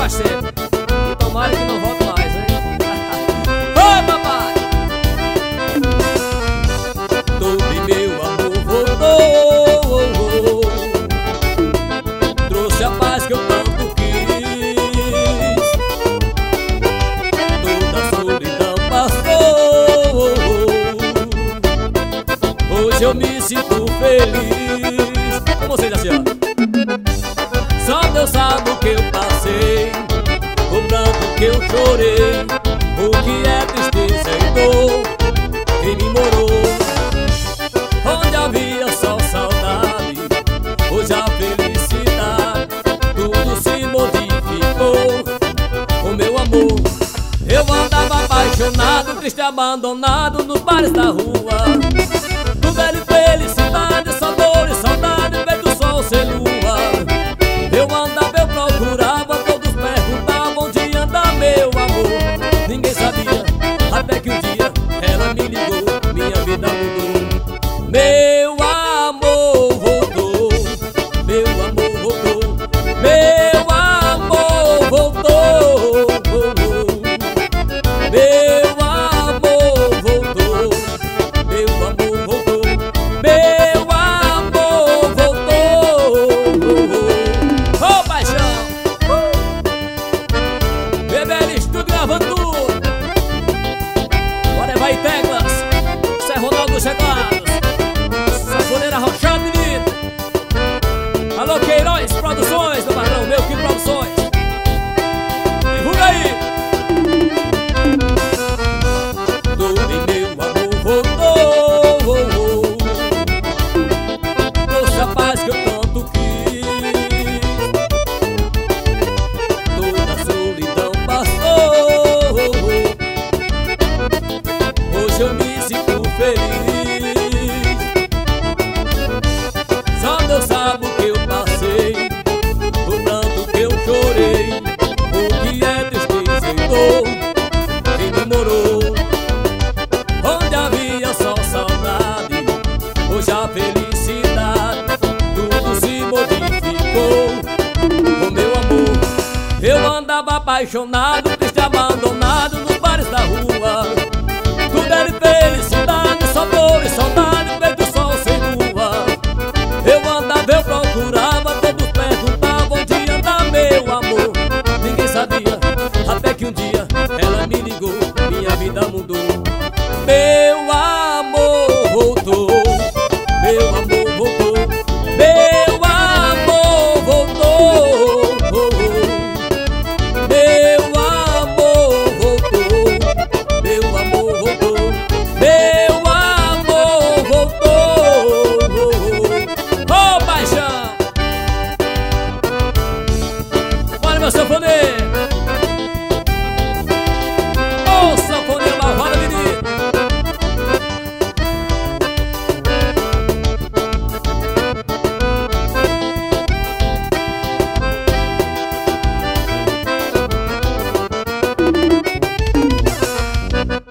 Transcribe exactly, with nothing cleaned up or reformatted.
parceiro. E tomara que não volte mais, hein? Oi, papai! Todo meu amor voltou, trouxe a paz que eu tanto quis, toda a solidão passou. Hoje eu me sinto feliz. Com vocês assim, ó. Só Deus sabe o que eu passei, o pranto que eu chorei, o que é tristeza e dor que me morou. Onde havia só saudade, hoje a felicidade, tudo se modificou. O meu amor, eu andava apaixonado, triste abandonado nos bares da rua. Tudo era felicidade, só dor e saudade, feito sol sem lua. Eu andava, eu procurava, todos perguntavam onde anda meu amor. Ninguém sabia, até que um dia ela me ligou, minha vida mudou. Meu amor voltou, meu amor voltou, meu amor voltou. Meu amor voltou, meu amor voltou, meu amor voltou. Ô paixão! Bebê Estúdio gravando tudo. Bora vai teclas, isso é Ronaldo Chegados, Sanfoneira Rochado, menino. Alô Queiroz Produções, meu patrão, meu que Produções. Divulga aí. Todo meu amor voltou, trouxe a paz que eu tanto quis, toda a solidão passou. Hoje eu me sinto feliz. Só Deus sabe o que eu passei, o tanto que eu chorei, o que é tristeza e dor que me morou. Onde havia só saudade, hoje a felicidade, tudo se modificou. O meu amor, eu andava apaixonado, triste abandonado nos bares da rua. Tudo era felicidade, só dor e saudade, feito sol sem lua. Eu andava, eu procurava, todos perguntavam onde anda meu amor. Ninguém sabia, até que um dia ela me ligou, minha vida mudou.